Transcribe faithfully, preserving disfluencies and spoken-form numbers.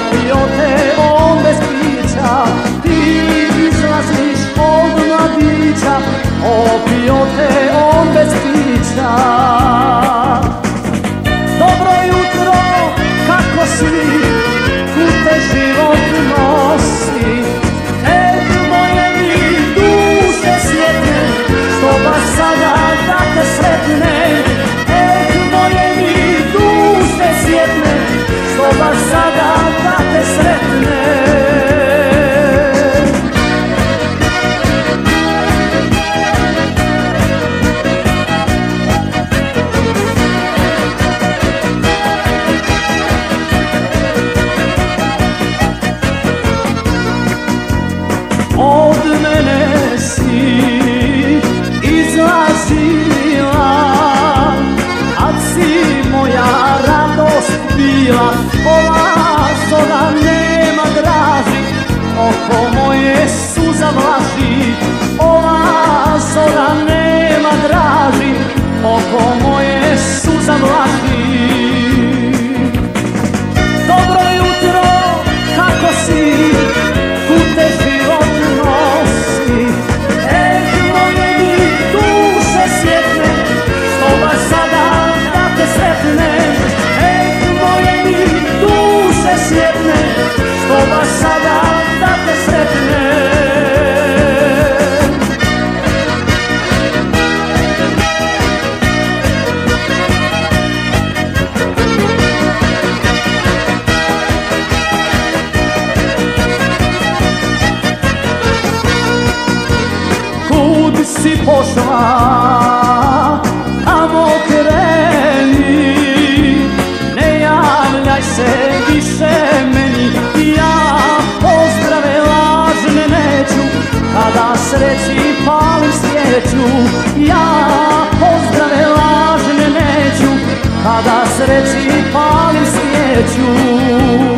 Opio te on bez pića, ti izlaziš od mladića. Opio te on bez pića. Dobro jutro, kako si, kud te život nosi? Ej, moje mi duše sjetne, što baš sada da te sretne. Ej, moje mi duše sjetne, što baš sada da te sretne. Od mene si izlazila, a si moja radost bila. Ova zora nema draži, oko moje suza vlaži. Ova zora nema draži, oko moje suza vlaži. Dobro jutro, kako si, kud te život nosi? Ej, moje mi duše sjetne, što baš sada da te sretne. Ej, moje mi duše sjetne, što baš sada da te sretne. Kud si pošla, tamo kreni, ne javljaj se više meni. Ja pozdrave lažne neću, kada sreći palim svijeću. Ja pozdrave lažne neću, kada sreći palim svijeću.